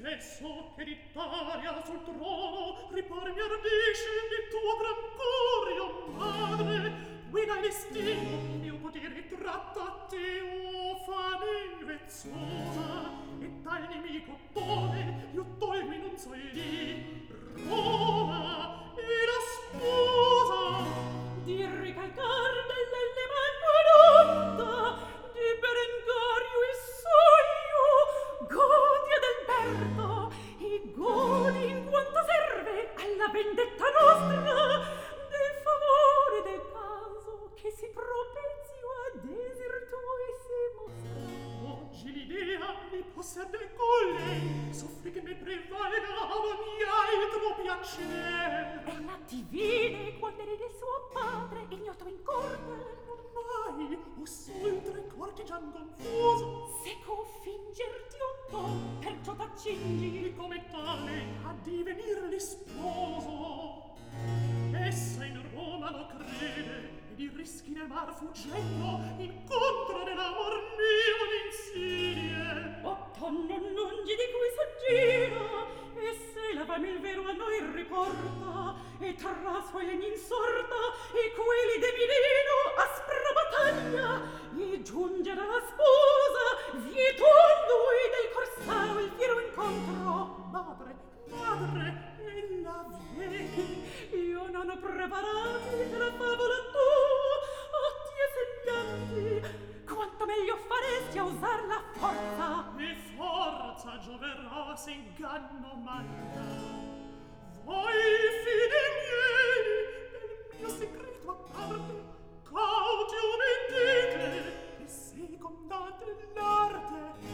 stesso che d'Italia sul trono ripare mi ardisce di tuo gran curio, madre. Guida il destino, mio potere trattati, o fane vezzosa, e tal nemico pone, io tolmi non so lì, Roma e la sposa. Di ricalcar delle mannodotta, di Berengario il sogno, godi ad Alberto, e godi in quanto serve alla vendetta nostra, del favore del caso che si propizio a desir tuo e si mostra. Oggi l'idea mi possede con lei, soffri che me prevalga a ogni altro piacere. Ella ti vide quando eri del suo padre, ignoto in corte. Mai, o sol tre cortigian confuso, Seco fingerti un ton, perciò t'accingi. e come tale a divenirli sposo. Essa in Roma lo crede, ed i rischi nel mar fuggendo, incontra nell'amor mio l'insidie. Otto non lungi di cui s'aggira, e se lavami il vero a noi riporta, e tra suoi legni insorta, e quelli de Milino aspra battaglia, e giungere alla sposa, vieto a lui del corsaro il fiero incontro. Madre, ella viene. Io non ho preparati della favola tua, a tie sembianti, quanto meglio faresti a usar la forza. E forza gioverò se inganno manca. Voi, fidi miei, del mio segreto a parte, cauti omettete, e secondate l'arte